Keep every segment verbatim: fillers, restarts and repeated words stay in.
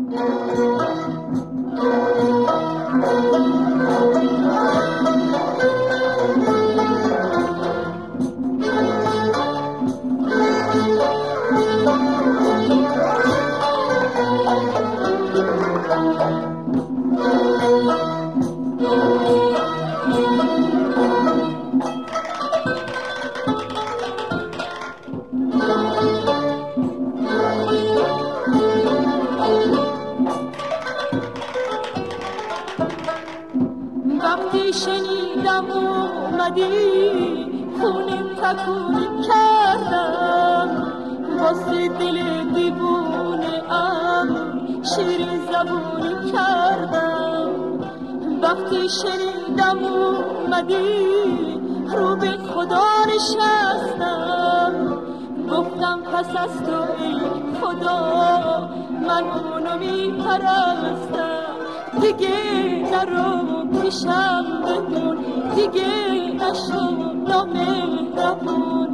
وقتی شنیدم اومدی خونه تکونی کردم، واسه دل دیوونه ام شیرین زبونی کردم. وقتی شنیدم اومدی رو به خدا نشستم، گفتم پس از تو ای خدا من اونو میپرستم. دیگه نرو پیشم بمون، دیگه نشو نامهربون.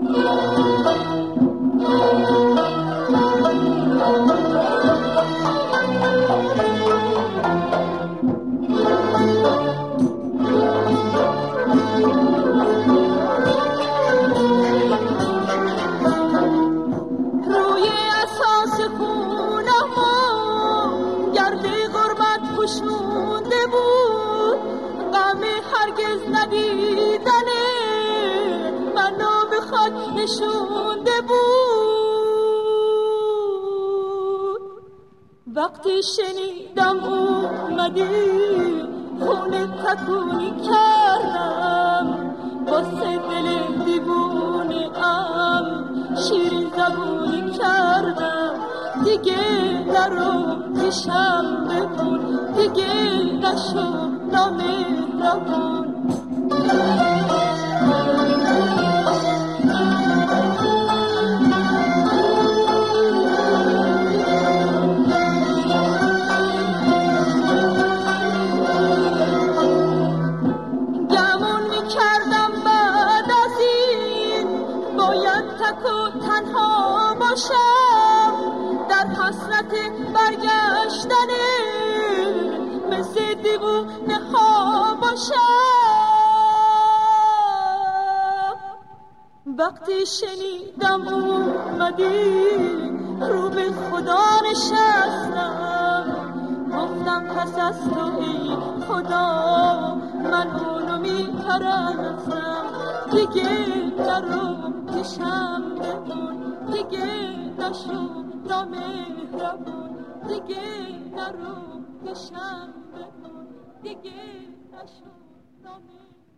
روی اساس خونمو گرد غربت پوشونده بود، غم هرگز ندیدنه منو به خاک نشونده بود. وقتی شنیدم اومدی خونه تکونی کردم، واسه دل دیوونه ام شیرین زبونی کردم. دیگه نرو پیشم بمون، دیگه نشو نامهربون. گمون میکردم بعد از این باید تک و تنها باشم، در حسرت برگشتنه مثل دیوونه ها باشم. وقتی شنیدم اومدی رو به خدا نشستم، گفتم پس از تو ای خدا من اونو میپرستم. دیگه نرو پیشم بمون، دیگه نشو نامهربون. دیگه نرو پیشم بمون، دیگه نشو نامهربون.